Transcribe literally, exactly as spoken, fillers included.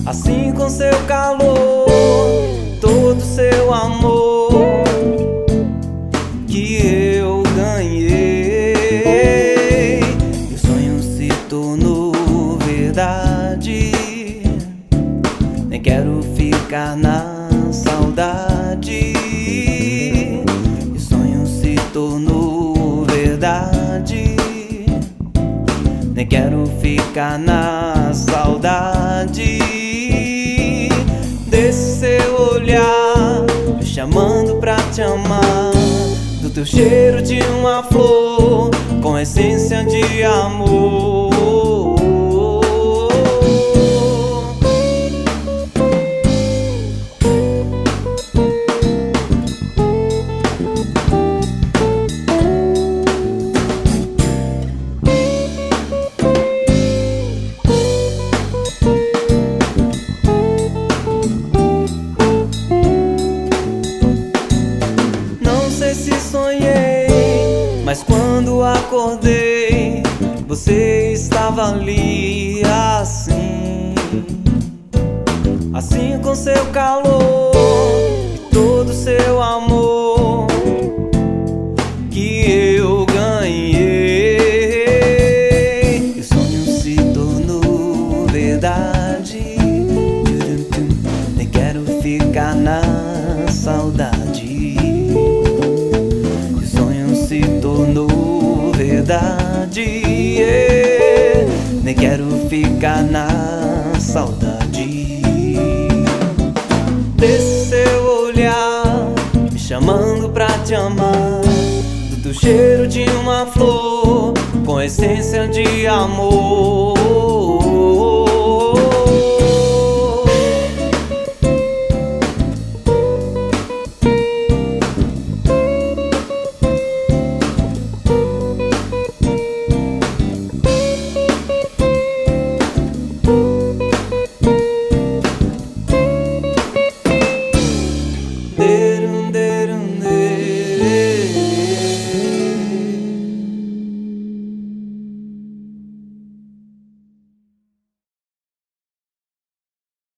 assim com seu calor, todo seu amor que eu ganhei. E o sonho se tornou verdade, nem quero ficar na saudade. E o sonho se tornou verdade, nem quero ficar na saudade. Desse seu olhar me chamando pra te amar, do teu cheiro de uma flor com essência de amor. Se sonhei, mas quando acordei, você estava ali assim, assim com seu calor e todo seu amor que eu ganhei. E o sonho se tornou verdade, nem quero ficar na saudade. Se tornou verdade, yeah. Nem quero ficar na saudade. Desse seu olhar me chamando pra te amar, do teu cheiro de uma flor com essência de amor.